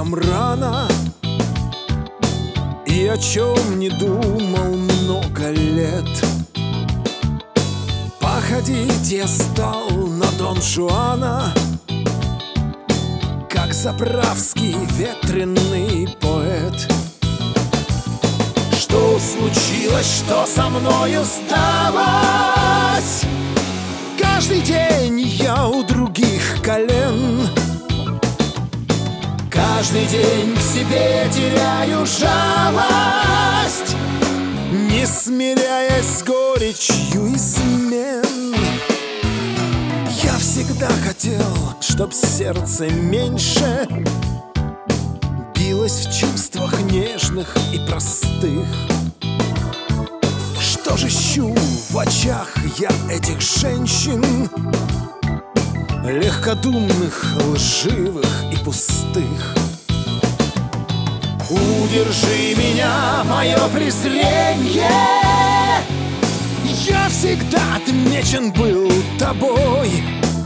слишком рано, и о чем не думал много лет. Походить я стал на Дон Жуана, как заправский ветреный поэт. Что случилось, что со мною сталось? Каждый день я у других колен. Каждый день к себе теряю жалость, не смиряясь с горечью измен. Я всегда хотел, чтоб сердце меньше билось в чувствах нежных и простых. Что же ищу в очах я этих женщин, легкодумных, лживых и пустых? Удержи меня, мое презренье, я всегда отмечен был тобой.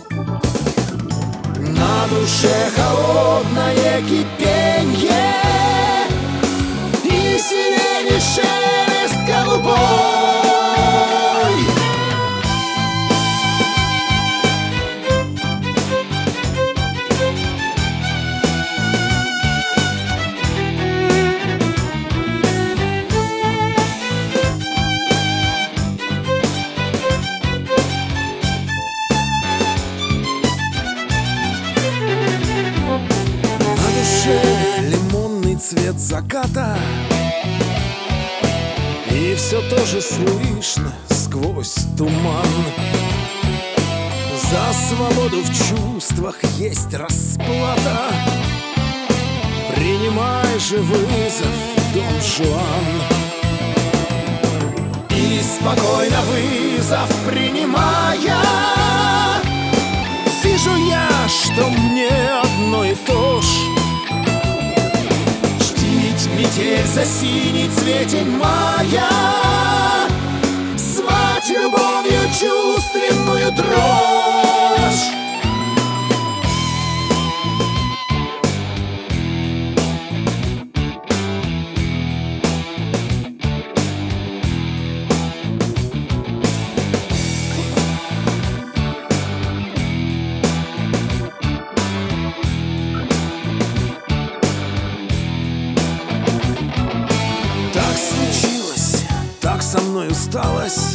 На душе холодное кипенье и сирени шелест голубой. Лимонный цвет заката, и все тоже слышно сквозь туман. За свободу в чувствах есть расплата. Принимай же вызов, Дон Жуан. И спокойно вызов принимая, вижу я, что мне одно и то ж. Метель за синий цветень мая, звать любовью чувственную дрожь. Так случилось, так со мной усталось,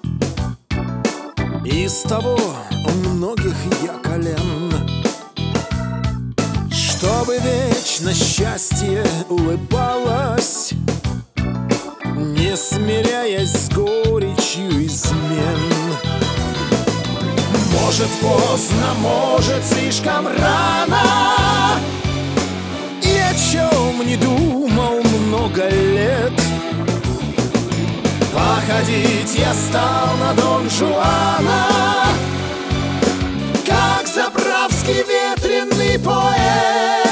и с того у многих я колен. Чтобы вечно счастье улыбалось, не смиряясь с горечью измен. Может поздно, может слишком рано, и о чем не думал много лет. Походить я стал на Дон Жуана, как заправский ветреный поэт.